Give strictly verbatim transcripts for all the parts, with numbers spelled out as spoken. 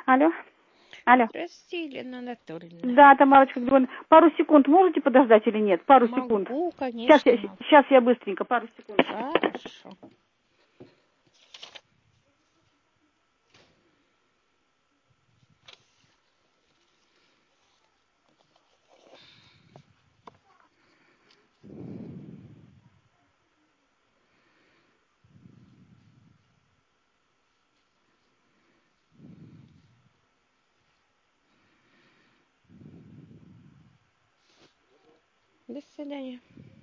Алло. Алло. Здравствуйте, Елена Анатольевна. Да, Тамарочка Григорьевна. Пару секунд можете подождать или нет? Пару могу, секунд. Могу, конечно. Сейчас я, сейчас я быстренько, пару секунд. Хорошо. До свидания.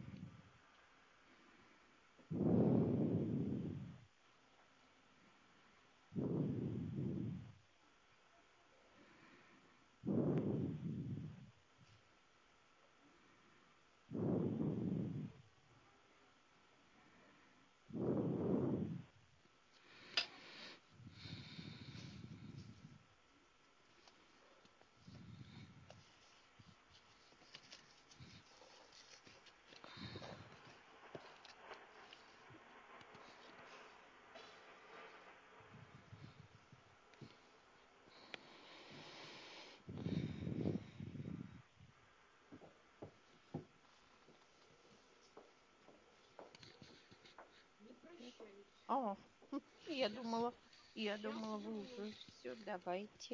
О, я думала, я думала, вы уже все, давайте.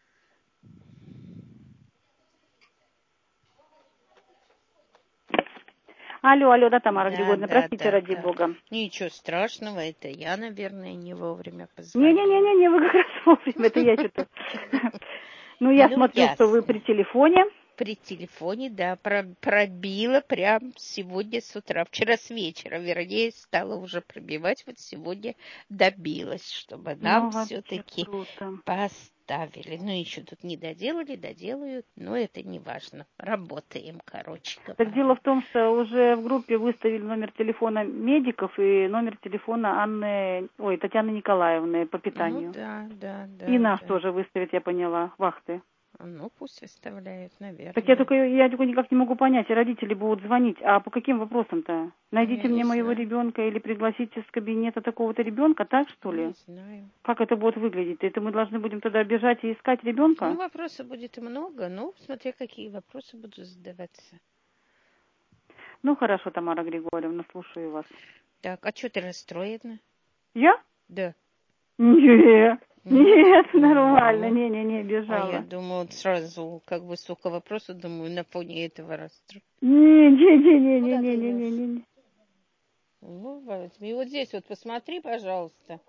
Алло, алло, да, Тамара Да, Григорьевна, да, простите, да, ради да. бога. Ничего страшного, это я, наверное, не вовремя позвонила. Не-не-не, вы как раз вовремя, это я что-то. Ну, я смотрю, что вы при телефоне. При телефоне, да, пробила прям сегодня с утра. Вчера с вечера, вернее, стала уже пробивать, вот сегодня добилась, чтобы нам ну, все-таки поставили. Ну, еще тут не доделали, доделают, но это не важно. Работаем, короче говоря. Так дело в том, что уже в группе выставили номер телефона медиков и номер телефона Анны, ой, Татьяны Николаевны по питанию. Ну, да, да, да. И нас да. тоже выставят, я поняла, вахты. Ну, пусть выставляют, наверное. Так я только, я только никак не могу понять, родители будут звонить, а по каким вопросам-то? Найдите я мне моего знаю. ребенка или пригласите с кабинета такого-то ребенка, так что ли? Не знаю. Как это будет выглядеть? Это мы должны будем тогда бежать и искать ребенка? Ну, вопросов будет много, ну, смотря какие вопросы будут задаваться. Ну, хорошо, Тамара Григорьевна, слушаю вас. Так, а что ты расстроена? Я? Да. Нет. Нет, нормально, не-не-не, бежала. А я думала, сразу, как бы, столько вопросов, думаю, на фоне этого расстроена. Не-не-не-не-не-не-не-не. Ну, возьми, вот здесь вот посмотри, пожалуйста.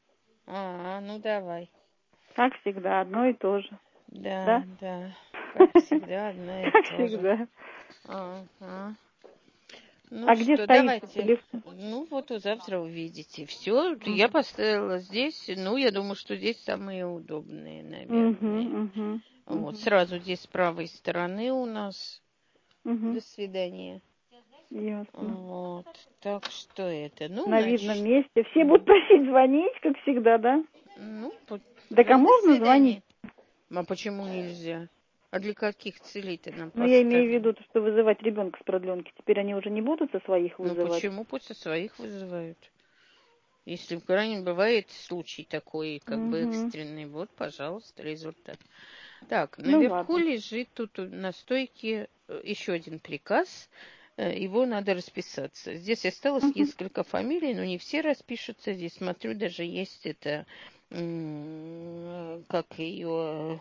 А, ну давай. Как всегда, одно и то же. Да, да, да, как всегда, одно и как то же. всегда. Ага. Ну а что, где стоит давайте. телефон? Ну вот завтра увидите. Все, mm-hmm. я поставила здесь. Ну, я думаю, что здесь самые удобные, наверное. Mm-hmm, mm-hmm, вот, mm-hmm. сразу здесь с правой стороны у нас. Mm-hmm. До свидания. Ясно. Вот, так что это. Ну, на значит... видном месте. Все будут просить звонить, как всегда, да? Ну, по... да кому ну, можно звонить? А почему нельзя? А для каких целей ты нам Ну, я имею в виду, что вызывать ребенка с продленки. Теперь они уже не будут со своих вызывать? Ну, почему пусть со своих вызывают? Если в крайнем бывает случай такой, как угу. бы экстренный, вот, пожалуйста, результат. Так, наверху ну, лежит тут на стойке еще один приказ. Его надо расписаться. Здесь осталось угу. несколько фамилий, но не все распишутся. Здесь, смотрю, даже есть это, как ее...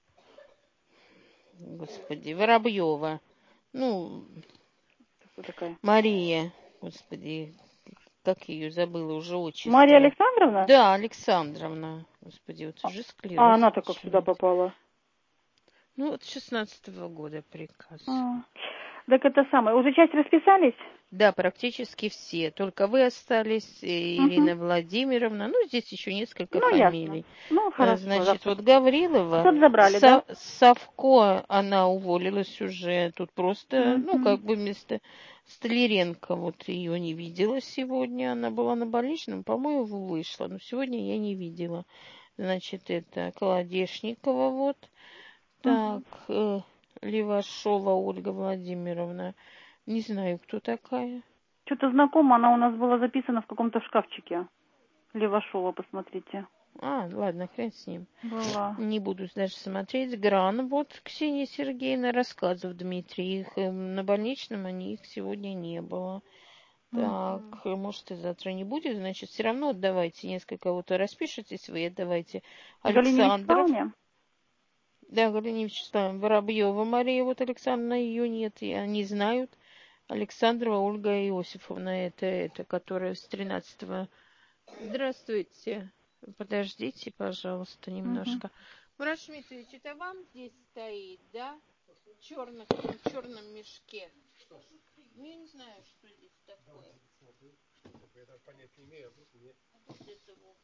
Господи, Воробьева. Ну, такая? Мария, господи, как ее забыла уже отчество. Мария Александровна? Да, Александровна. Господи, вот уже склероз. А она-то как сюда попала? Ну, вот шестнадцатого года приказ. А, так это самое. Уже часть расписались? Да, практически все. Только вы остались, Ирина угу. Владимировна. Ну, здесь еще несколько ну, фамилий. Ясно. Ну, хорошо. Значит, завтра. вот Гаврилова. Тут забрали, Са- да? Савко, она уволилась уже. Тут просто, угу. ну, как бы вместо Столяренко. Вот ее не видела сегодня. Она была на больничном, по-моему, вышла. Но сегодня я не видела. Значит, это Колодешникова вот. Так, угу. э, Левашова Ольга Владимировна. Не знаю, кто такая. Что-то знакомо, она у нас была записана в каком-то шкафчике. Левашова, посмотрите. А, ладно, хрен с ним. Была. Не буду даже смотреть. Гран, вот Ксения Сергеевна рассказывает, Дмитрий. Их на больничном, они их сегодня не было. Так, mm-hmm. может и завтра не будет, значит, все равно отдавайте, несколько вот распишитесь вы, отдавайте. Александров. Да, Галина Вячеславовна. Воробьева Мария, вот Александра, ее нет, и они знают. Александрова Ольга Иосифовна, это, это, которая с тринадцатого. Здравствуйте. Подождите, пожалуйста, немножко. Мурат uh-huh. Шмидтович, это вам здесь стоит, да? В черных, в черном мешке. Что? Ну, я не знаю, что здесь такое. Я даже понять не имею, а вдруг нет. Вот это вот.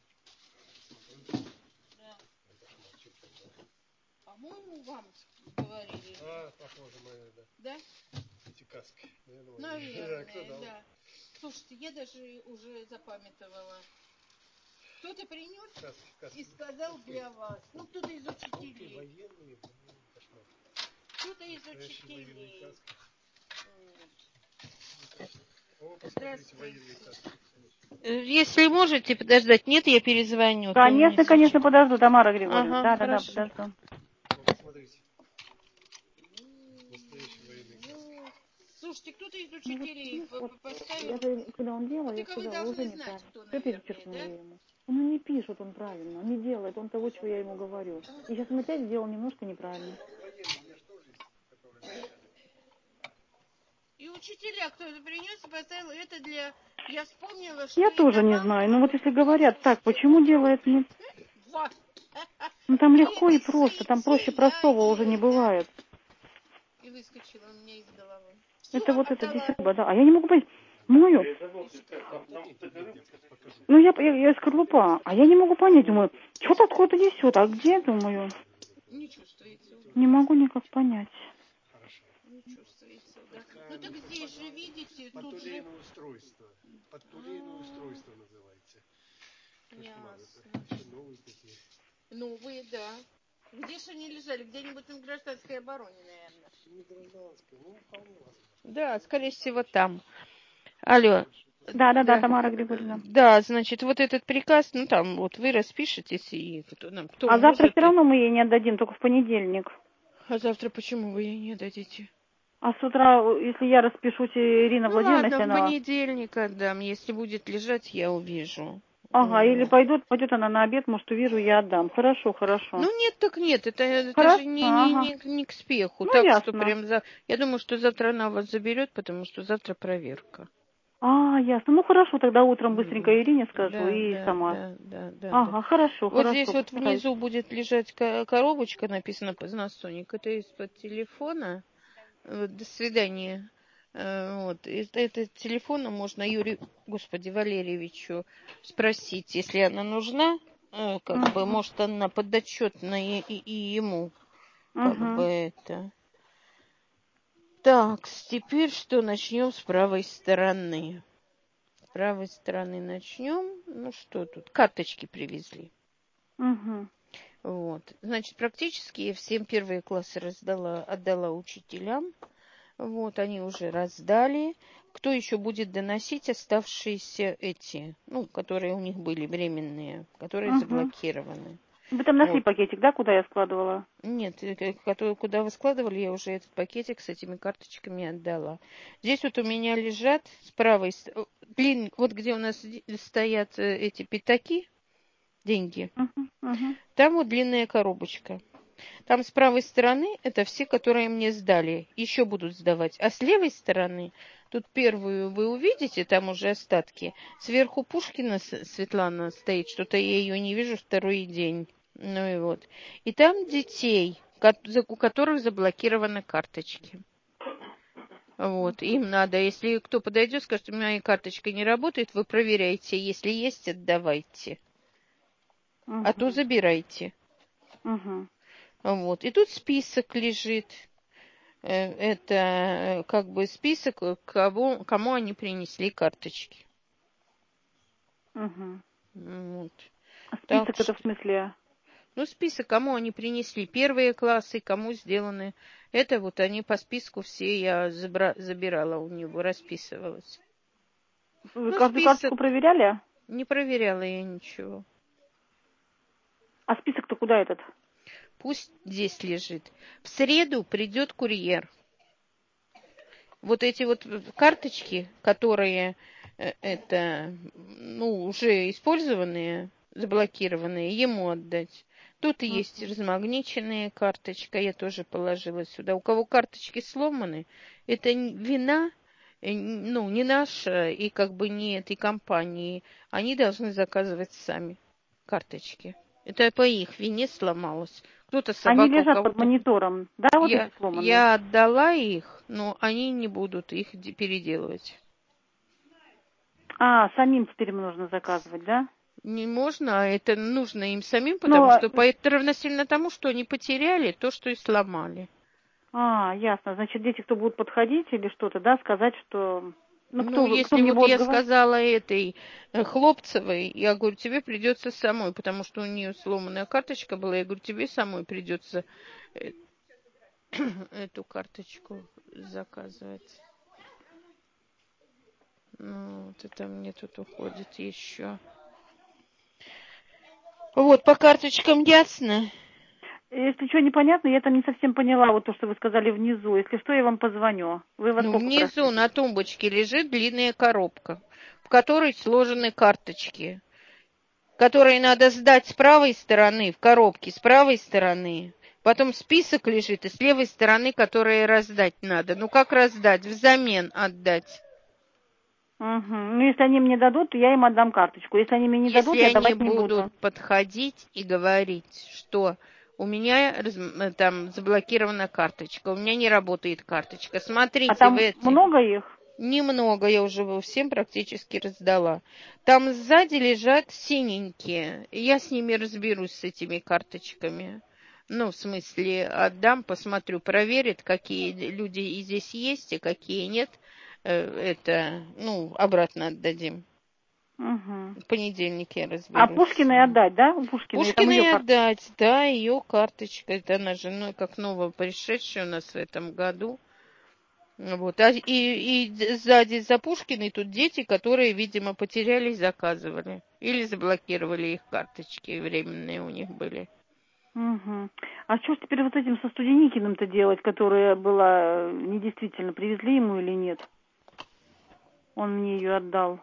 Да. По-моему, вам говорили. А, похоже, моя, да. Да? Эти каски. Наверное, Наверное, да, да. Слушайте, я даже уже запамятовала. Кто-то принес каски, каски. И сказал для вас. Ну, кто-то из учителей. Военные, кошмар. Кто-то из учителей. О, посмотрите, военные каски. Если можете подождать, нет, я перезвоню. Конечно, конечно, подожду, Тамара Григорьевна. Ага, да, да, да, подожду. О, посмотрите. Настоящий военный каски. Слушайте, кто-то из учителей ну, вот, поставил... Я же, когда он делал, вот я сказала, уже знать, кто, я перечеркнула да? ему. Он не пишет он правильно, он не делает он того, чего я ему говорю. И сейчас он опять сделал немножко неправильно. И учителя кто-то принес и поставил это для... Я вспомнила, что... Я тоже не знаю, но вот если говорят так, почему делает не... Ну там легко и просто, там проще простого уже не бывает. И выскочила у меня из головы. Это вот это десятка, да. А я не могу понять. Мою. Ну я, я, я скорлупа, а я не могу понять, думаю, что-то откуда несет, а где, думаю? Не чувствуется. Не могу никак понять. Не чувствуется, да. Ну так здесь же, видите, тут же... устройство. Подтулейное устройство называется. Ясно. Новые такие. Новые, да. Где же они лежали? Где-нибудь на гражданской обороне, наверное. Не гражданской, ну вполне возможно. Да, скорее всего, там. Алло. Да, да, да, Тамара Григорьевна. Да, значит, вот этот приказ, ну там вот вы распишетесь и кто нам кто А завтра может... все равно мы ей не отдадим, только в понедельник. А завтра почему вы ей не отдадите? А с утра, если я распишусь, Ирина ну, Владимировна ладно, Сенова... в понедельник отдам, если будет лежать, я увижу. Ага, или пойдет, пойдет она на обед, может, увижу, я отдам. Хорошо, хорошо. Ну, нет, так нет, это, это же не, не, не, не к спеху. Ну, так ясно. что прям за... Я думаю, что завтра она вас заберет, потому что завтра проверка. А, ясно. Ну, хорошо, тогда утром быстренько Ирине скажу да, и да, сама. Да, да, да, ага, да. хорошо, вот хорошо. Вот здесь вот внизу будет лежать коробочка, написано Познастойник. Это из-под телефона. Вот, до свидания. Вот. Из этого телефона можно Юрию, господи, Валерьевичу спросить, если она нужна, как uh-huh. бы, может, она подотчетна и, и, и ему, как uh-huh. бы это. Так, теперь что, начнем с правой стороны. С правой стороны начнем. Ну что тут, карточки привезли. Uh-huh. Вот, значит, практически я всем первые классы раздала, отдала учителям. Вот, они уже раздали. Кто еще будет доносить оставшиеся эти, ну, которые у них были временные, которые угу. заблокированы. Вы там нашли вот. пакетик, да, куда я складывала? Нет, который, куда вы складывали, я уже этот пакетик с этими карточками отдала. Здесь вот у меня лежат с правой стороны, блин, вот где у нас стоят эти пятаки, деньги, угу, угу. там вот длинная коробочка. Там с правой стороны это все, которые мне сдали. Еще будут сдавать. А с левой стороны, тут первую вы увидите, там уже остатки. Сверху Пушкина Светлана стоит, что-то я ее не вижу второй день. Ну и вот. И там детей, у которых заблокированы карточки. Вот, им надо, если кто подойдет, скажет, у меня моя карточка не работает, вы проверяйте. Если есть, отдавайте. Угу. А то забирайте. Угу. Вот. И тут список лежит. Это как бы список, кого, кому они принесли карточки. Угу. Вот. А список так это что... в смысле? Ну, список, кому они принесли первые классы, кому сделаны. Это вот они по списку все я забра... забирала у него, расписывалась. Вы ну, каждую список... карточку проверяли? Не проверяла я ничего. А список-то куда этот? Пусть здесь лежит. В среду придет курьер. Вот эти вот карточки, которые э, это, ну, уже использованные, заблокированные, ему отдать. Тут Uh-huh. есть размагниченная карточка, я тоже положила сюда. У кого карточки сломаны, это вина, ну, не наша и как бы не этой компании. Они должны заказывать сами карточки. Это по их вине сломалось. Кто-то собака, Они лежат у кого-то... под монитором, да, вот Я, эти сломанные? я отдала их, но они не будут их переделывать. А, самим теперь им нужно заказывать, да? Не можно, а это нужно им самим, потому Но... что это равносильно тому, что они потеряли то, что и сломали. А, ясно. Значит, дети, кто будут подходить или что-то, да, сказать, что... Ну, кто, Ну, кто если мне вот будет я говорить? сказала этой э, Хлопцевой, я говорю, тебе придется самой, потому что у нее сломанная карточка была, я говорю, тебе самой придется э, эту карточку заказывать. Ну, вот это мне тут уходит еще. Вот, по карточкам ясно. Если что непонятно, я там не совсем поняла вот то, что вы сказали внизу. Если что, я вам позвоню. Вы во Ну, сколько внизу просите? на тумбочке лежит длинная коробка, в которой сложены карточки, которые надо сдать с правой стороны, в коробке с правой стороны. Потом список лежит, и с левой стороны, которые раздать надо. Ну, как раздать? Взамен отдать. Угу. Ну, если они мне дадут, то я им отдам карточку. Если они мне не Если дадут, я они давать не будут буду. подходить и говорить, что у меня там заблокирована карточка, у меня не работает карточка. А Смотрите, в там эти. много их? Немного, я уже всем практически раздала. Там сзади лежат синенькие. Я с ними разберусь, с этими карточками. Ну, в смысле, отдам, посмотрю, проверит, какие люди и здесь есть, и какие нет. Это, ну, обратно отдадим. Угу. В понедельник я А разберусь. Пушкиной отдать, да? У Пушкиной, там ее Пушкиной карточка. отдать, да, ее карточка. Это она же, ну, как новопришедшая у нас в этом году. Вот. А, и, и сзади за Пушкиной тут дети, которые, видимо, потеряли, заказывали. Или заблокировали их карточки, временные у них были. Угу. А что ж теперь вот этим со Студеникиным-то делать, которая была недействительно? Привезли ему или нет? Он мне ее отдал.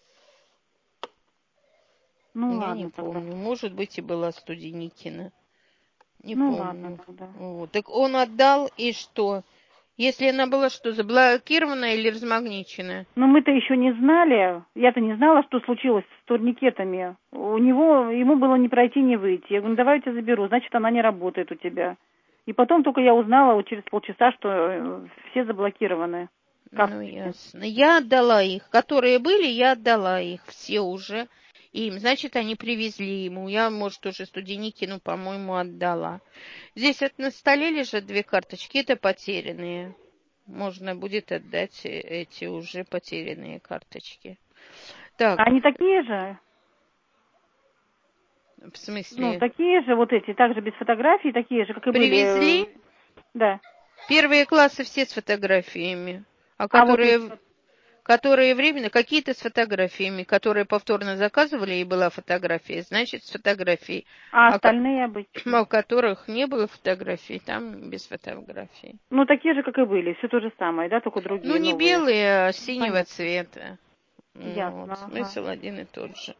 Ну Я ладно не тогда. помню. Может быть, и была Студеникина. Не Ну ладно помню. тогда. Вот. Так он отдал, и что? Если она была что, заблокирована или размагничена? Но мы-то еще не знали, я-то не знала, что случилось с турникетами. У него, ему было не пройти, не выйти. Я говорю, ну давай я тебя заберу, значит, она не работает у тебя. И потом только я узнала вот через полчаса, что все заблокированы. Ну, ясно. Я отдала их. Которые были, я отдала их. Все уже им. Значит, они привезли ему. Я, может, уже Студеникину, по-моему, отдала. Здесь вот на столе лежат две карточки. Это потерянные. Можно будет отдать эти уже потерянные карточки. Так. Они такие же? В смысле? Ну, такие же вот эти, также без фотографий, такие же, как и привезли? были. Да. Первые классы все с фотографиями. А, А которые... вот эти... которые временно, какие-то с фотографиями, которые повторно заказывали, и была фотография, значит, с фотографией. А А, остальные обычные? а у которых не было фотографий, там без фотографий. Ну, такие же, как и были, все то же самое, да, только другие, Ну, не новые. белые, а синего Понятно. цвета. Ясно, Вот, ага. смысл один и тот же.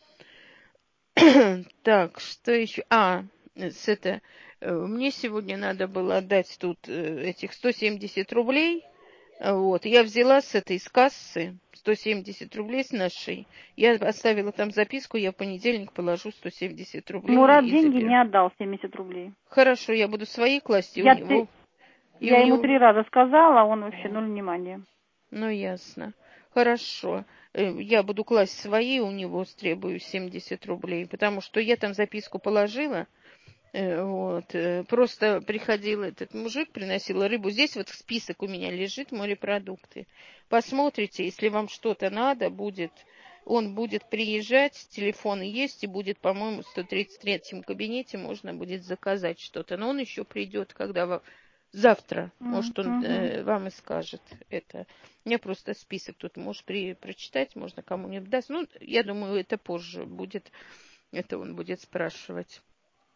Так, что еще? А, с это, мне сегодня надо было отдать тут этих сто семьдесят рублей. Вот, я взяла с этой с кассы сто семьдесят рублей с нашей. Я оставила там записку, я в понедельник положу сто семьдесят рублей Мурат и деньги заберу. не отдал, семьдесят рублей. Хорошо, я буду свои класть, и у Я, него... ты... И я у ему него... три раза сказала, а он вообще ноль внимания. Ну, ясно. Хорошо. Я буду класть свои, у него стребую семьдесят рублей, потому что я там записку положила. Вот. Просто приходил этот мужик, приносил рыбу. Здесь вот список у меня лежит, морепродукты. Посмотрите, если вам что-то надо будет, он будет приезжать, телефон есть, и будет, по-моему, в сто тридцать третьем кабинете можно будет заказать что-то. Но он еще придет, когда вам... Завтра, может, он э, вам и скажет это. У меня просто список тут, можешь при, прочитать, можно кому-нибудь даст. Ну, я думаю, это позже будет, это он будет спрашивать.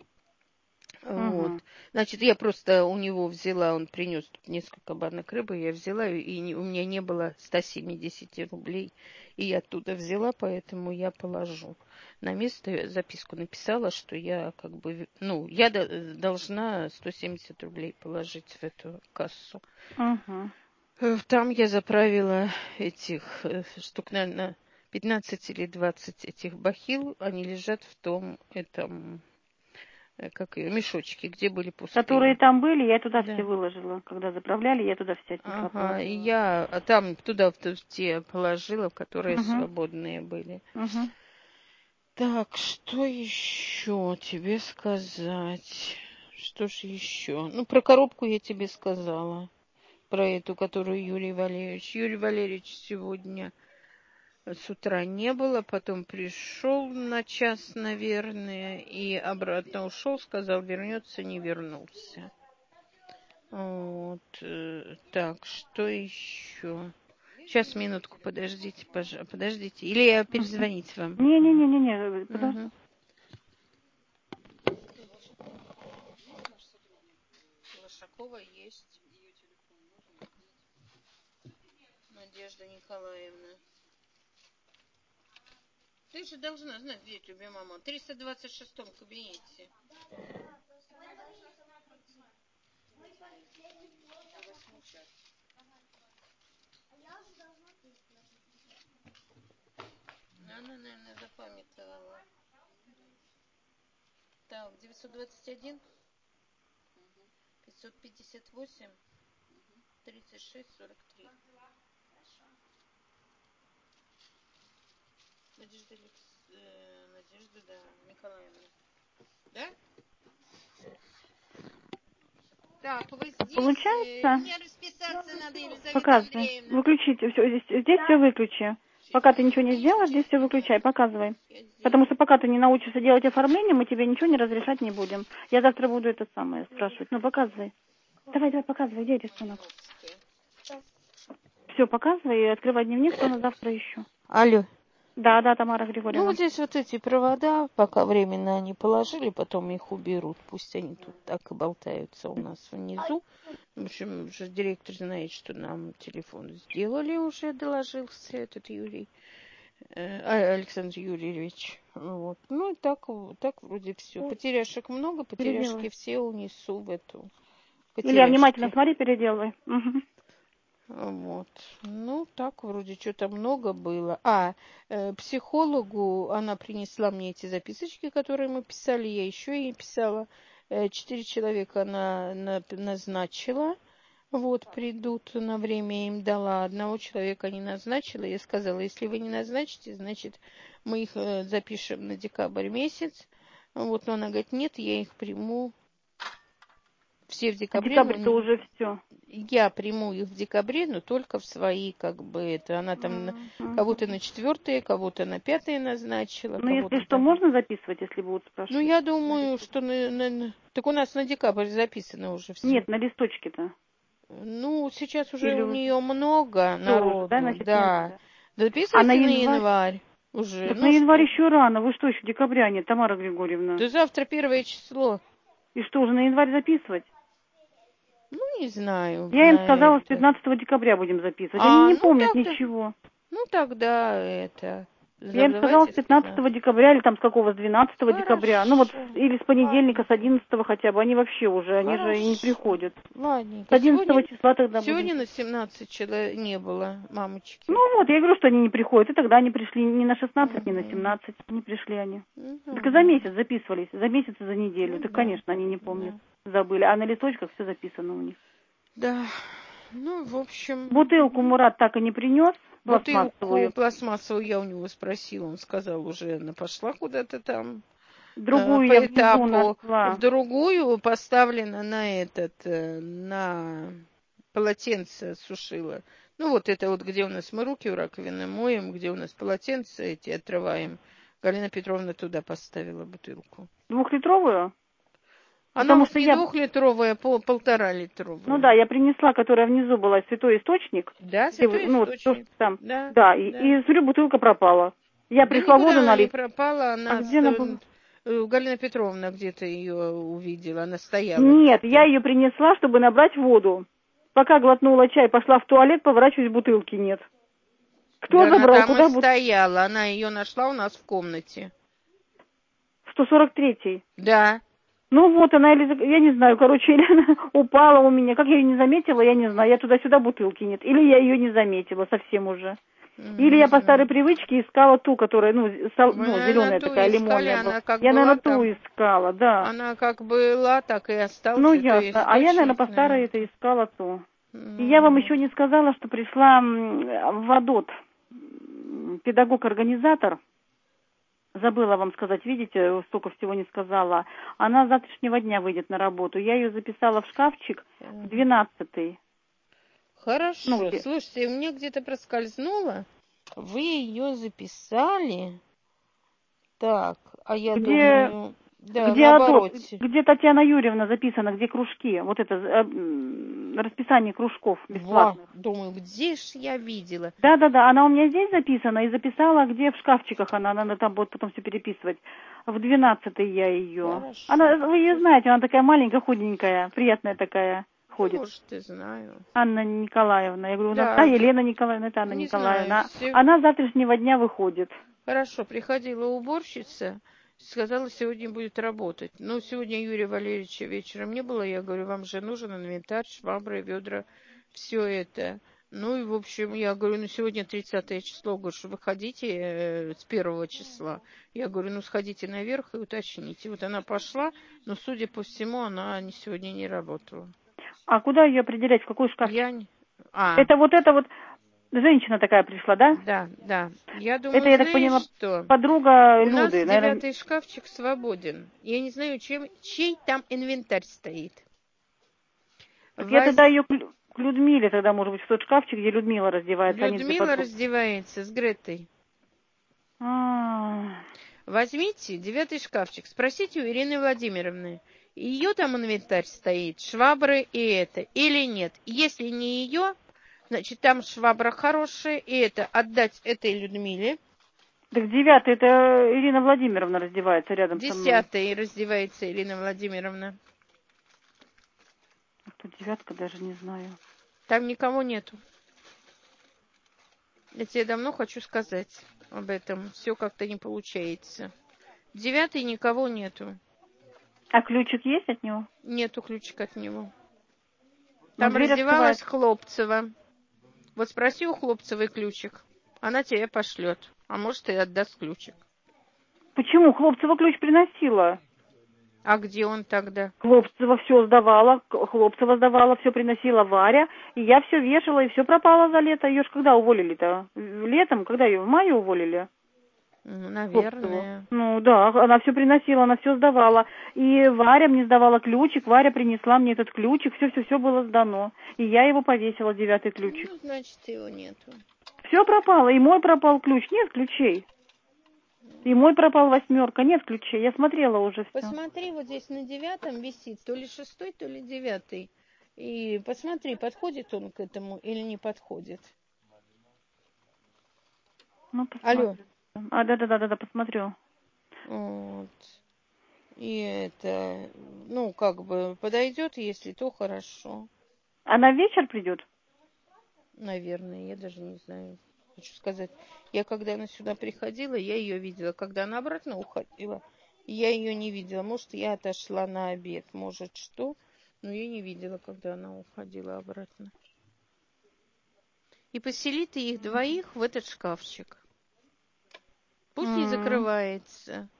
Значит, я просто у него взяла, он принес тут несколько банок рыбы, я взяла, и не, у меня не было ста семидесяти рублей, и я оттуда взяла, поэтому я положу. На место записку написала, что я как бы, ну, я до, должна сто семьдесят рублей положить в эту кассу. Угу. Там я заправила этих штук, наверное, пятнадцать или двадцать этих бахил, они лежат в том, этом, как ее, мешочки, где были пустые. Которые там были, я туда да. все выложила. Когда заправляли, я туда все отнесла. Ага, и я а там туда в те положила, которые угу. свободные были. Угу. Так, что еще тебе сказать? Что ж еще? Ну, про коробку я тебе сказала. Про эту, которую Юрий Валерьевич. Юрий Валерьевич сегодня с утра не было, потом пришел на час, наверное, и обратно ушел, сказал, вернется, не вернулся. Вот. Так, что еще? Сейчас, минутку, подождите, пожалуйста, подождите. Или я перезвонить вам? Не-не-не-не, подожди. Угу. Лошакова есть. Надежда Николаевна. Ты же должна знать, где тебе мама. В триста двадцать шестом кабинете. Она, наверное, запамятовала. Так, девятьсот двадцать один, пятьсот пятьдесят восемь, тридцать шесть сорок три. Надежда, э, Надежда, да, Николаевна. Да? Так, вы здесь. Получается? Мне расписаться надо, Елизавета Показывай. Андреевна. Выключите. Все, здесь, здесь все выключи. Пока ты ничего не сделаешь, здесь все выключай. Показывай. Потому что пока ты не научишься делать оформление, мы тебе ничего не разрешать не будем. Я завтра буду это самое спрашивать. Ну, показывай. Давай, давай, показывай. Где рисунок? Все, показывай и открывай дневник, что на завтра еще. Алло. Да, да, Тамара Григорьевна. Ну, вот здесь вот эти провода, пока временно они положили, потом их уберут. Пусть они тут так и болтаются у нас внизу. В общем, уже директор знает, что нам телефон сделали уже, доложился этот Юрий, э, Александр Юрьевич. Вот. Ну, и так, так вроде все. Потеряшек много, потеряшки все унесу в эту. Илья, внимательно смотри, переделывай. Угу. Вот. Ну, так вроде что-то много было. А, э, психологу она принесла мне эти записочки, которые мы писали. Я еще ей писала. Э, четыре человека она на, назначила. Вот, придут на время, им дала. Одного человека не назначила. Я сказала, если вы не назначите, значит, мы их э, запишем на декабрь месяц. Вот, но она говорит, нет, я их приму. Все в декабре. Декабрь-то уже все. Я приму их в декабре, но только в свои, как бы, это, она там mm-hmm. кого-то на четвертое, кого-то на пятое назначила. Ну, если что, там... можно записывать, если будут спрашивать? Ну, я думаю, что на, на... Так у нас на декабрь записано уже все. Нет, на листочке-то. Ну, сейчас уже Или у нее много все народу. уже, да, значит, да. Записывайте а на на январь, январь уже. Так ну, на январь что? еще рано. Вы что, еще декабря нет, Тамара Григорьевна? Да завтра первое число. И что, уже на январь записывать? Ну, не знаю. Я им сказала, это. С пятнадцатого декабря будем записывать. А, Они не ну, помнят тогда, ничего. Ну, тогда это... Я им сказала с пятнадцатого декабря, или там с какого, с двенадцатого Хорошо. Декабря. Ну вот, или с понедельника, с одиннадцатого хотя бы. Они вообще уже, они Хорошо. Же и не приходят. Ладненько. С одиннадцатого сегодня, числа тогда Сегодня будем. на семнадцать человек не было, мамочки. Ну вот, я говорю, что они не приходят. И тогда они пришли не на шестнадцать, угу. ни на семнадцать. Не пришли они. Угу. Так и за месяц записывались. За месяц и за неделю. Ну, так, да. Конечно, они не помнят. Да. Забыли. А на листочках все записано у них. Да. Ну, в общем... Бутылку Мурат так и не принес. Бутылку пластмассовую я у него спросила. Он сказал, уже она пошла куда-то там. Другую по я этапу. Нашла. В другую поставлена на этот, на полотенце сушила. Ну, вот это вот, где у нас мы руки у раковины моем, где у нас полотенца эти отрываем. Галина Петровна туда поставила бутылку. Двухлитровую? Она у нас не я... двухлитровая, пол, полтора литровая. Ну да, я принесла, которая внизу была, святой источник. Да, святой ну, источник. То, там. Да, да, да. И, и смотрю, бутылка пропала. Я да пришла воду налить. Не пропала, она а где она была? Галина Петровна где-то ее увидела, она стояла. Нет, я ее принесла, чтобы набрать воду. Пока глотнула чай, пошла в туалет, поворачиваюсь, бутылки нет. Кто да забрал? Она там Куда и стояла, она ее нашла у нас в комнате. сто сорок третий. Да. Ну вот она, или, я не знаю, короче, или она упала у меня. Как я ее не заметила, я не знаю. Я туда-сюда, бутылки нет. Или я ее не заметила совсем уже. Или я по старой привычке искала ту, которая, ну, сол, ну зеленая такая, искали, лимонная она как я, была, наверное, там, ту искала, да. Она как была, так и осталась. Ну, ясно. А я, наверное, по старой это искала ту. Ну, и я вам еще не сказала, что пришла в ВАДОТ, педагог-организатор. Забыла вам сказать, видите, столько всего не сказала. Она с завтрашнего дня выйдет на работу. Я ее записала в шкафчик в двенадцатый. Хорошо. Ну, слушайте, мне где-то проскользнуло. Вы ее записали. Так, а я где, думаю... Да, где наоборот. Адот, где Татьяна Юрьевна записана, где кружки. Вот это э, расписание кружков бесплатных. Во, думаю, где ж я видела? Да-да-да, она у меня здесь записана и записала, где в шкафчиках она, она там будет потом все переписывать. В двенадцатый я ее. Хорошо. Она, вы ее знаете, она такая маленькая, худенькая, приятная такая. Ходит. Может, ты знаю. Анна Николаевна. Я говорю, у нас да. та Елена Николаевна, это Анна не Николаевна. Знаю, она с завтрашнего дня выходит. Хорошо, приходила уборщица, сказала, сегодня будет работать. Но сегодня Юрия Валерьевича вечером не было. Я говорю, вам же нужен инвентарь, швабры, ведра, все это. Ну и, в общем, я говорю, ну сегодня тридцатое число, говорю, что выходите э, с первого числа. Я говорю, ну сходите наверх и уточните. Вот она пошла, но, судя по всему, она не сегодня не работала. А куда ее определять, в какой шкаф? Я не... А. Это вот это вот женщина такая пришла, да? Да, да. Я думаю, это, я так поняла, что? подруга У Люды. нас наверное... девятый шкафчик свободен. Я не знаю, чем, чей там инвентарь стоит. Воз... Я тогда ее к Людмиле, тогда, может быть, в тот шкафчик, где Людмила раздевается. Людмила раздевается с Гретой. А-а-а. Возьмите девятый шкафчик, спросите у Ирины Владимировны, ее там инвентарь стоит, швабры и это, или нет. Если не ее, значит, там швабра хорошая, и это отдать этой Людмиле. Так девятый, это Ирина Владимировна раздевается рядом Десятый со мной. Десятый раздевается Ирина Владимировна. А кто девятка, даже не знаю. Там никого нету. Я тебе давно хочу сказать об этом. Все как-то не получается. Девятый никого нету. А ключик есть от него? Нету ключика от него. Но там раздевалась Хлопцева. Вот спроси у Хлопцевой ключик. Она тебе пошлет. А может, и отдаст ключик. Почему? Хлопцева ключ приносила. А где он тогда? Хлопцева все сдавала, Хлопцева сдавала, все приносила Варя, и я все вешала, и все пропало за лето. Ее ж когда уволили-то? Летом? Когда ее? В мае уволили? Ну, наверное. Хлопцеву. Ну да, она все приносила, она все сдавала. И Варя мне сдавала ключик, Варя принесла мне этот ключик, все-все-все было сдано. И я его повесила, девятый ключик. Ну, значит, его нету. Все пропало, и мой пропал ключ, нет ключей. И мой пропал восьмерка, нет ключей, я смотрела уже все. Посмотри, вот здесь на девятом висит, то ли шестой, то ли девятый. И посмотри, подходит он к этому или не подходит. Ну, посмотрю. Алло. А, да-да-да-да, посмотрю. Вот. И это, ну, как бы подойдет, если то хорошо. Она в вечер придет? Наверное, я даже не знаю. Хочу сказать, я когда она сюда приходила, я ее видела. Когда она обратно уходила, я ее не видела. Может, я отошла на обед, может, что. Но я не видела, когда она уходила обратно. И посели ты их двоих в этот шкафчик. Пусть mm-hmm. не закрывается.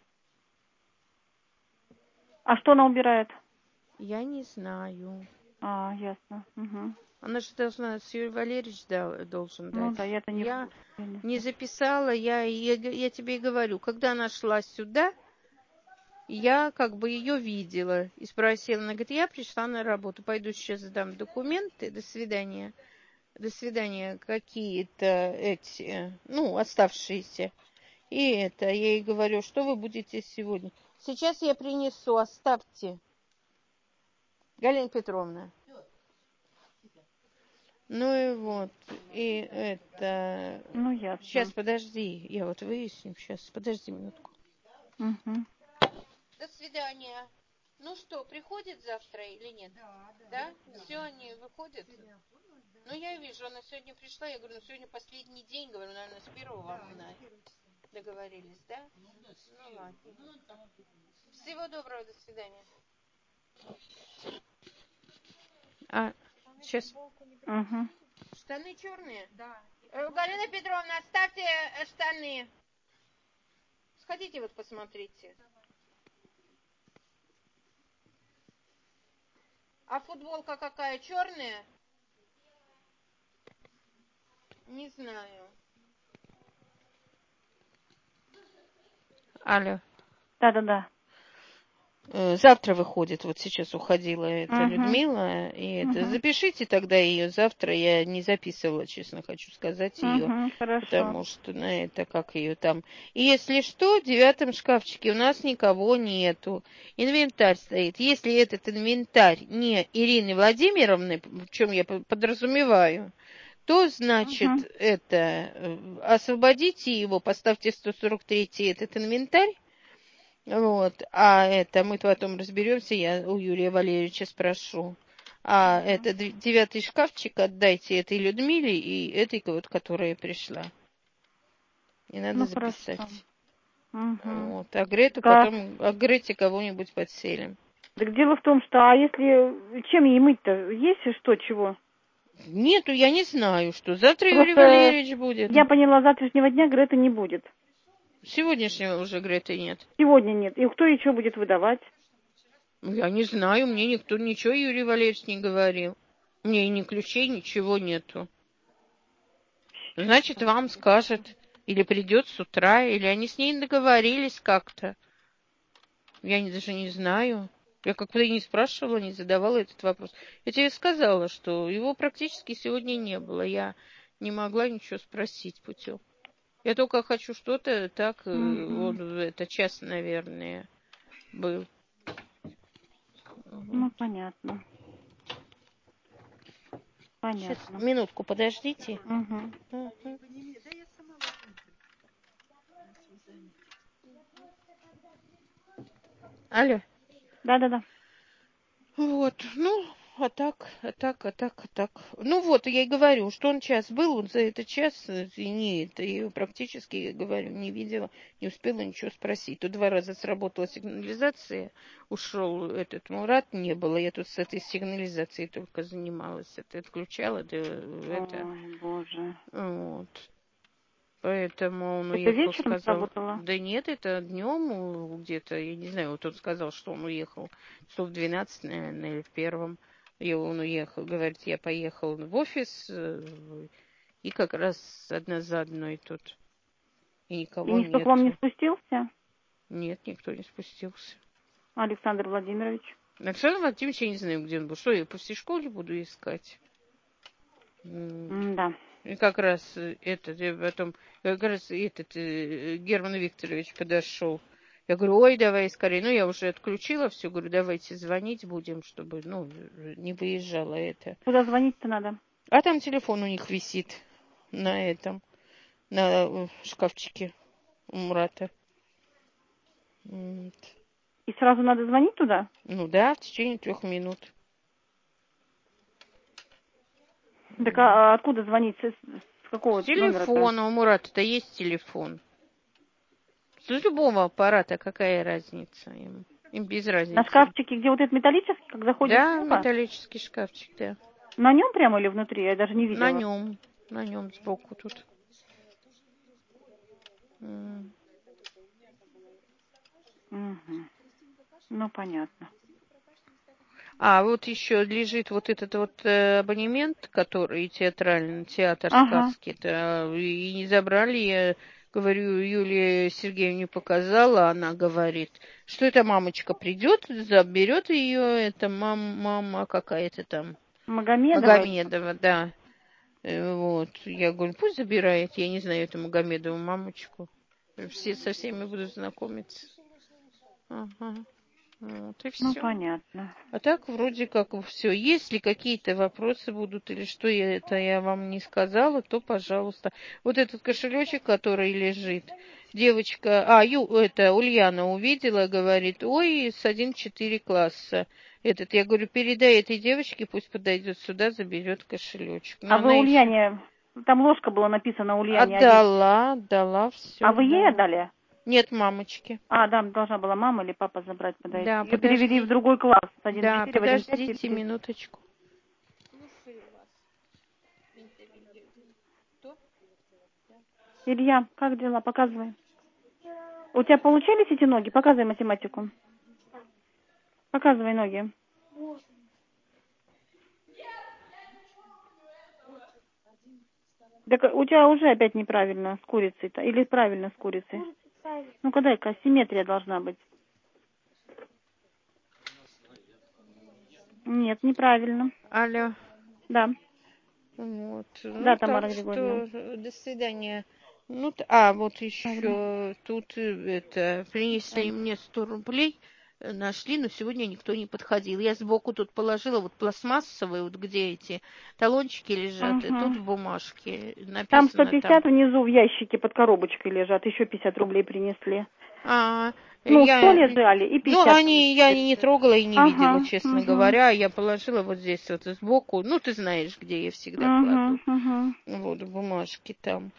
А что она убирает? Я не знаю. А, ясно. Угу. Она же должна, Юрий Валерьевич да, должен дать. Ну да, я-то не... Я не записала, я, я, я тебе и говорю, когда она шла сюда, я как бы ее видела и спросила, она говорит, я пришла на работу, пойду сейчас сдам документы, до свидания. До свидания, какие-то эти, ну, оставшиеся. И это, я ей говорю, что вы будете сегодня? Сейчас я принесу, оставьте. Галина Петровна. Ну и вот, и это... Ну, ясно. Сейчас, подожди, я вот выясню, сейчас, подожди минутку. Угу. До свидания. Ну что, приходит завтра или нет? Да, да. Да? Все, они выходят? Ну, я вижу, она сегодня пришла, я говорю, ну, сегодня последний день, говорю, наверное, с первого вам на... договорились, да? Ну, ну ладно. Всего доброго, до свидания. А, сейчас. Угу. Штаны черные? Да. Э, Галина Петровна, оставьте штаны. Сходите вот посмотрите. А футболка какая, черная? Не знаю. Алло. Да-да-да. Завтра выходит, вот сейчас уходила эта Угу. Людмила, и это, Угу. запишите тогда ее завтра, я не записывала, честно хочу сказать ее, Угу. Хорошо. потому что на это, как ее там. И если что, в девятом шкафчике у нас никого нету, инвентарь стоит. Если этот инвентарь не Ирины Владимировны, в чем я подразумеваю, то, значит, угу. это, освободите его, поставьте сто сорок третий этот инвентарь. Вот, а это мы потом разберемся, я у Юрия Валерьевича спрошу. А mm-hmm. это девятый шкафчик отдайте этой Людмиле и этой вот, которая пришла. Не надо ну, записать. Mm-hmm. Вот, а Грету да. потом, а Грете кого-нибудь подселим. Так дело в том, что, а если, чем ей мыть-то? Есть что, чего? Нету, я не знаю, что. Завтра Просто Юрий Валерьевич будет. Я поняла, завтрашнего дня Греты не будет. Сегодняшнего уже Греты нет. Сегодня нет. И кто ей что будет выдавать? Я не знаю, мне никто ничего Юрий Валерьевич не говорил. Мне ни ключей, ничего нету. Значит, вам скажет, или придет с утра, или они с ней договорились как-то. Я не, даже не знаю. Я как-то и не спрашивала, не задавала этот вопрос. Я тебе сказала, что его практически сегодня не было. Я не могла ничего спросить путем. Я только хочу что-то, так, mm-hmm. он, это час, наверное, был. Ну, понятно. Понятно. Сейчас, минутку, подождите. Угу. Угу. Алло. Да-да-да. Вот, ну, а так, а так, а так, а так. Ну вот, я и говорю, что он час был, он за этот час, не, это я практически, я говорю, не видела, не успела ничего спросить. Тут два раза сработала сигнализация, ушел этот Мурат, не было, я тут с этой сигнализацией только занималась, это отключала, да, это. Ой, Боже. Вот. Поэтому он это уехал, вечером сказал, сработало? да нет, это днем где-то, я не знаю, вот он сказал, что он уехал часов в двенадцать, наверное, или в первом. И он уехал, говорит, я поехал в офис, и как раз одна за одной тут. И никого нет. И никто к вам не спустился? Нет, никто не спустился. Александр Владимирович? Александр Владимирович, я не знаю, где он был. Что, я по всей школе буду искать? Mm, да. И как раз этот, потом, как раз этот Герман Викторович подошел. Я говорю, ой, давай скорее. Ну, я уже отключила все. Говорю, давайте звонить будем, чтобы, ну, не выезжала это. Куда звонить-то надо? А там телефон у них висит на этом, на шкафчике у Мурата. Вот. И сразу надо звонить туда? Ну да, в течение трех минут. Так а откуда звонить? С, с какого с телефона. У Мурата-то есть телефон. С любого аппарата какая разница им? Им без разницы. На шкафчике, где вот этот металлический, как заходишь? Да, сюда? Металлический шкафчик, да. На нем прямо или внутри? Я даже не видела. На нем. На нем сбоку тут. Угу. Ну, понятно. А вот еще лежит вот этот вот э, абонемент, который театральный, театр ага. сказки, да, и не забрали, я говорю, Юлия Сергеевне показала, она говорит, что эта мамочка придет, заберет ее, это мам, мама какая-то там. Магомедова. Магомедова, да. Вот, я говорю, пусть забирает, я не знаю эту Магомедову мамочку. Все со всеми буду знакомиться. Ага. Вот и все. Ну, понятно. А так вроде как все. Если какие-то вопросы будут или что я, это я вам не сказала, то, пожалуйста. Вот этот кошелечек, который лежит, девочка, а, Ю, это Ульяна увидела, говорит, ой, с один-четыре класса. Этот, я говорю, передай этой девочке, пусть подойдет сюда, заберет кошелечек. Но а вы она Ульяне, еще... там ложка была написана Ульяне. Отдала, отдала, все. А вы да. ей отдали? Нет, мамочки. А, да, должна была мама или папа забрать, подойти. Да, Ее перевели в другой класс. один Да, четыре, в один пять. подождите Или... минуточку. Илья, как дела? Показывай. У тебя получились эти ноги? Показывай математику. Показывай ноги. Так у тебя уже опять неправильно с курицей-то. Или правильно с курицей? Ну-ка дай-ка, симметрия должна быть. Нет, неправильно. Алло. Да. Вот. Да, Ну, Тамара так Григорьевна. что, до свидания. Ну, а, вот еще тут это принесли мне сто рублей, нашли, но сегодня никто не подходил. Я сбоку тут положила вот пластмассовые, вот где эти талончики лежат, Угу. и тут в бумажке написано там сто пятьдесят там... внизу в ящике под коробочкой лежат, еще пятьдесят рублей принесли. А, Ну, я... сто лежали и пятьдесят. Ну, они, я не трогала и не ага, видела, честно угу. говоря. Я положила вот здесь вот сбоку. Ну, ты знаешь, где я всегда угу, кладу. Угу. Вот, бумажки там.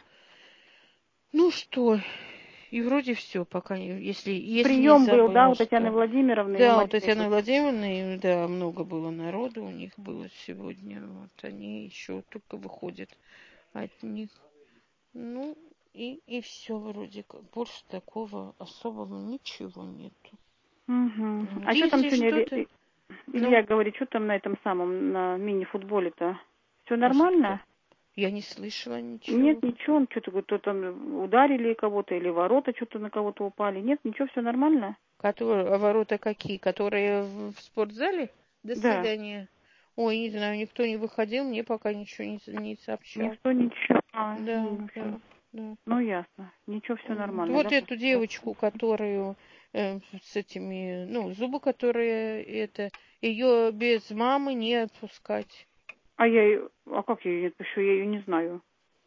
Ну что, и вроде все, пока, если, если Прием не забыла, был, да, у что... Татьяны Владимировны и у Да, у Марины. Татьяны Владимировны, да, много было народу у них было сегодня. Вот они еще только выходят от них. Ну, и, и все вроде как. Больше такого особого ничего нету. Угу. Вот. А что там Если сегодня, что-то... Илья Ну, говорит, что там на этом самом, на мини-футболе-то? Все нормально? Я не слышала ничего. Нет, ничего, он что-то говорит, то там ударили кого-то или ворота что-то на кого-то упали. Нет, ничего, все нормально? Которые, а ворота какие? Которые в, в спортзале? До Да. свидания. Ой, не знаю, никто не выходил, мне пока ничего не, не сообщал. Никто ничего. А, Да, ну, да, да. Ну, ясно. Ничего, все нормально. Вот Да? эту девочку, которую э, с этими, ну, зубы, которые это, ее без мамы не отпускать. А я ее, а как я ее не отпущу? Я ее не знаю.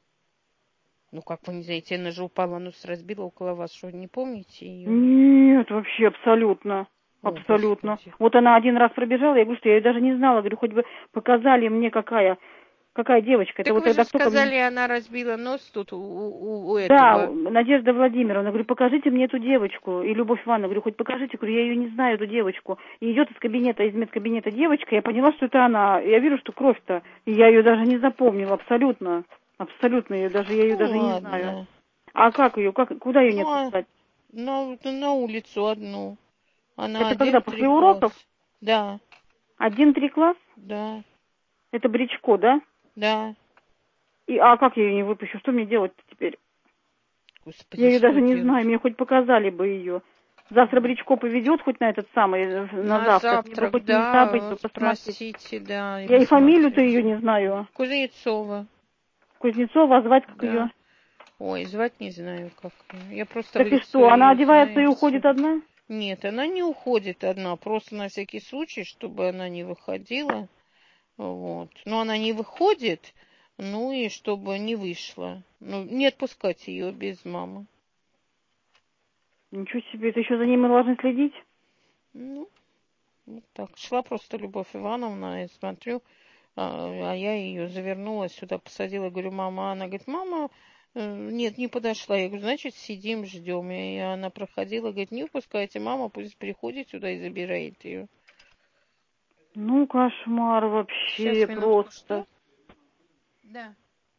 Ну, как вы не знаете, она же упала, нос разбила около вас, что не помните ее? Нет, вообще абсолютно. О, Абсолютно. Господи. Вот она один раз пробежала, я говорю, что я ее даже не знала. Говорю, хоть бы показали мне, какая, какая девочка. Так Это вот вы же тогда кто-то сказали, мне... она разбила нос тут у, у, у Да, этого. Надежда Владимировна. Говорю, покажите мне эту девочку. И Любовь Ивановна. Говорю, хоть покажите. Говорю, я ее не знаю, эту девочку. И идет из кабинета, из медкабинета девочка. Я поняла, что это она. Я вижу, что кровь-то. И я ее даже не запомнила. Абсолютно. Абсолютно ее. Даже, я ее Ну, даже ладно. не знаю. А как ее? Как, куда ее не Ну, отпускать? а на, на улицу одну. Она Это когда, один-три после уроков? класс. Да, Один-три класс? да, Это Бричко, да? да. И, а как я ее не выпущу? Что мне делать-то теперь? Господи, Я ее что даже не делать? знаю, мне хоть показали бы ее. Завтра Бричко поведет хоть на этот самый, на, На завтрак. завтрак, Хоть да, не забыть, бы вот посмотреть. спросите, да. Я и фамилию-то посмотрите. ее не знаю. Кузнецова. Кузнецова, а звать как Да. ее? Ой, звать не знаю, как ее. Я просто Так в и лицо что, она ее одевается знаю, и всё. уходит одна? Нет, она не уходит одна, просто на всякий случай, чтобы она не выходила. Вот. Но она не выходит, ну и чтобы не вышла. Ну, не отпускать ее без мамы. Ничего себе, это еще за ней мы должны следить? Ну, вот так. Шла просто Любовь Ивановна, я смотрю, а, а я ее завернула сюда, посадила, говорю, мама. Она говорит, мама, э, нет, не подошла. Я говорю, значит, сидим, ждем. И она проходила, говорит, не выпускайте, мама пусть приходит сюда и забирает ее. Ну, кошмар вообще, Сейчас, минутку, просто. что? Да.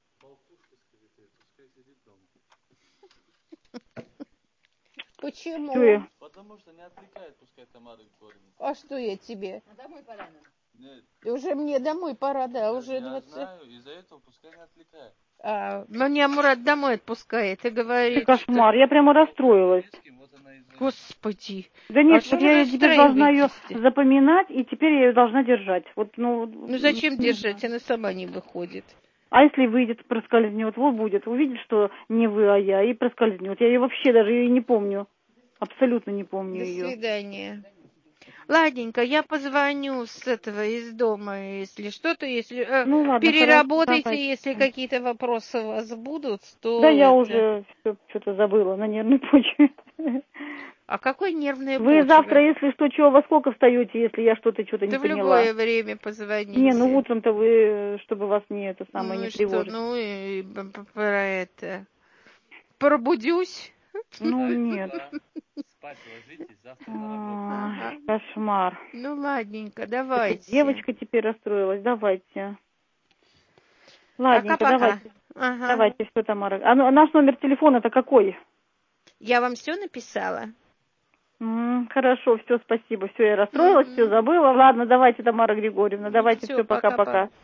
Почему? Что я? Потому что не отвлекает, пускай Тамара Григорьевна. А что я тебе? А домой пора. Нет, И уже мне домой пора, да, уже я двадцать. знаю, из-за этого пускай не отвлекает. А, меня Мурат домой отпускает и Ты говорит, кошмар, я прямо расстроилась. Вот она из-за... Господи. Да нет, А так что я вы ее теперь должна ее расстраиваетесь-то? запоминать, и теперь я ее должна держать. Вот, ну, Ну зачем держать? Она сама не выходит. А если выйдет, проскользнет, вот будет, увидит, что не вы, а я, и проскользнет. Я ее вообще даже ее не помню. Абсолютно не помню До ее. свидания. Ладненько, я позвоню с этого, из дома, если что-то, если э, Ну ладно, переработайте, хорошо, если какие-то вопросы у вас будут, то да я это... уже что-то забыла на нервной почве. А какой нервная Вы почва? завтра, если что, чего, во сколько встаете, если я что-то что-то не Да в поняла? любое время позвоните. Не, ну утром-то вы, чтобы вас не это самое Ну не и что, тревожить. ну и п- п- про это... Пробудюсь? Ну нет. Спать ложитесь, завтра на работу. Ай, кошмар. Ну ладненько, Эта давайте. девочка теперь расстроилась. Давайте. Ладненько, Пока-пока. давайте. Ага. Давайте, что там, Мара? А ну, наш номер телефона-то какой? Я вам все написала? М, хорошо, все, спасибо. Все, я расстроилась, все забыла. Ладно, давайте, Тамара Григорьевна, давайте, Все, все, пока-пока. пока-пока.